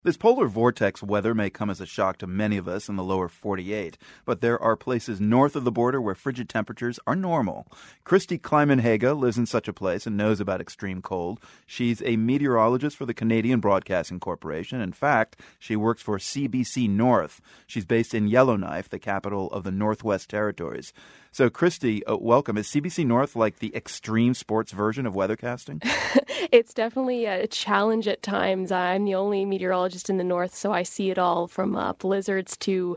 This polar vortex weather may come as a shock to many of us in the lower 48, but there are places north of the border where frigid temperatures are normal. Christy Kleiman-Haga lives in such a place and knows about extreme cold. She's a meteorologist for the Canadian Broadcasting Corporation. In fact, she works for CBC North. She's based in Yellowknife, the capital of the Northwest Territories. So, Christy, welcome. Is CBC North like the extreme sports version of weathercasting? It's definitely a challenge at times. I'm the only meteorologist in the north, so I see it all from blizzards to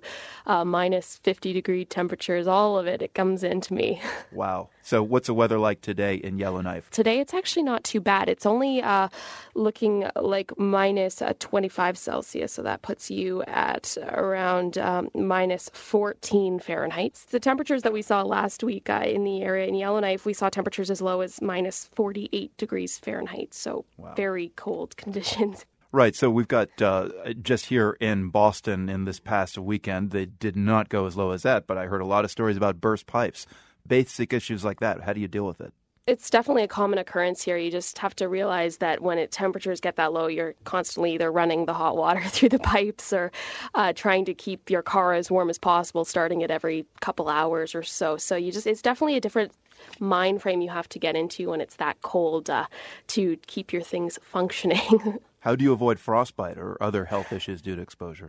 minus 50-degree temperatures. All of it, it comes into me. Wow. So what's the weather like today in Yellowknife? Today, it's actually not too bad. It's only looking like minus 25 Celsius, so that puts you at around minus 14 Fahrenheit. The temperatures that we saw last week in the area in Yellowknife, we saw temperatures as low as minus 48 degrees Fahrenheit, so Very cold conditions. Right, so we've got just here in Boston in this past weekend, they did not go as low as that, but I heard a lot of stories about burst pipes. Basic issues like that. How do you deal with it? It's definitely a common occurrence here. You just have to realize that when temperatures get that low, you're constantly either running the hot water through the pipes or trying to keep your car as warm as possible, starting it every couple hours or so. So it's definitely a different mind frame you have to get into when it's that cold to keep your things functioning. How do you avoid frostbite or other health issues due to exposure?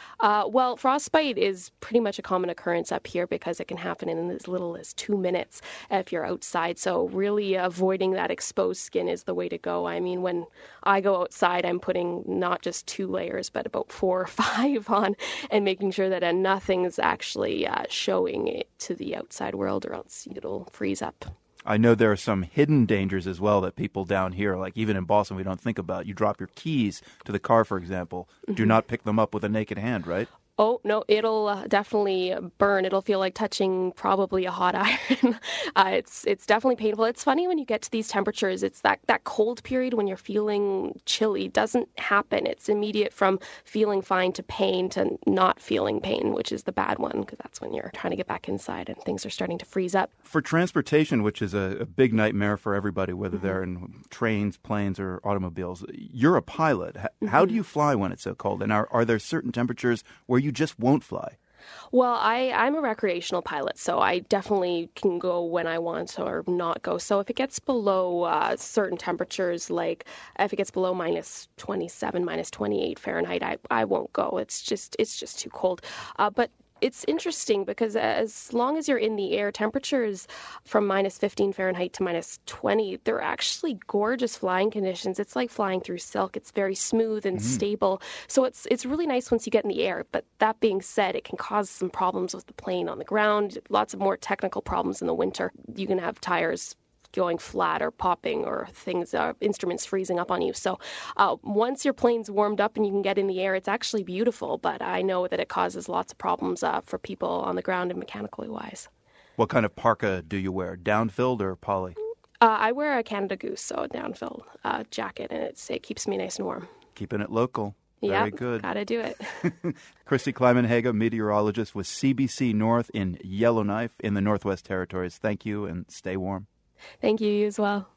Well, frostbite is pretty much a common occurrence up here because it can happen in as little as 2 minutes if you're outside. So really avoiding that exposed skin is the way to go. I mean, when I go outside, I'm putting not just 2 layers, but about 4 or 5 on and making sure that nothing's actually showing it to the outside world or else it'll freeze up. I know there are some hidden dangers as well that people down here, like even in Boston, we don't think about. You drop your keys to the car, for example. Do not pick them up with a naked hand, right? Oh, no, it'll definitely burn. It'll feel like touching probably a hot iron. It's definitely painful. It's funny when you get to these temperatures, it's that cold period when you're feeling chilly doesn't happen. It's immediate from feeling fine to pain to not feeling pain, which is the bad one because that's when you're trying to get back inside and things are starting to freeze up. For transportation, which is a big nightmare for everybody, whether they're in trains, planes, or automobiles, you're a pilot. How do you fly when it's so cold? And are there certain temperatures where you just won't fly? Well, I'm a recreational pilot, so I definitely can go when I want or not go. So if it gets below certain temperatures, like if it gets below minus 27, minus 28 Fahrenheit, I won't go. It's just too cold. But it's interesting because as long as you're in the air, temperatures from minus 15 Fahrenheit to minus 20, they're actually gorgeous flying conditions. It's like flying through silk. It's very smooth and stable. So it's really nice once you get in the air. But that being said, it can cause some problems with the plane on the ground, lots of more technical problems in the winter. You can have tires going flat or popping or instruments freezing up on you. So once your plane's warmed up and you can get in the air, it's actually beautiful. But I know that it causes lots of problems for people on the ground and mechanically wise. What kind of parka do you wear, down-filled or poly? I wear a Canada Goose, so a down-filled jacket, and it keeps me nice and warm. Keeping it local. Very good. Gotta do it. Christy Kleiman-Haga, meteorologist with CBC North in Yellowknife in the Northwest Territories. Thank you and stay warm. Thank you, you as well.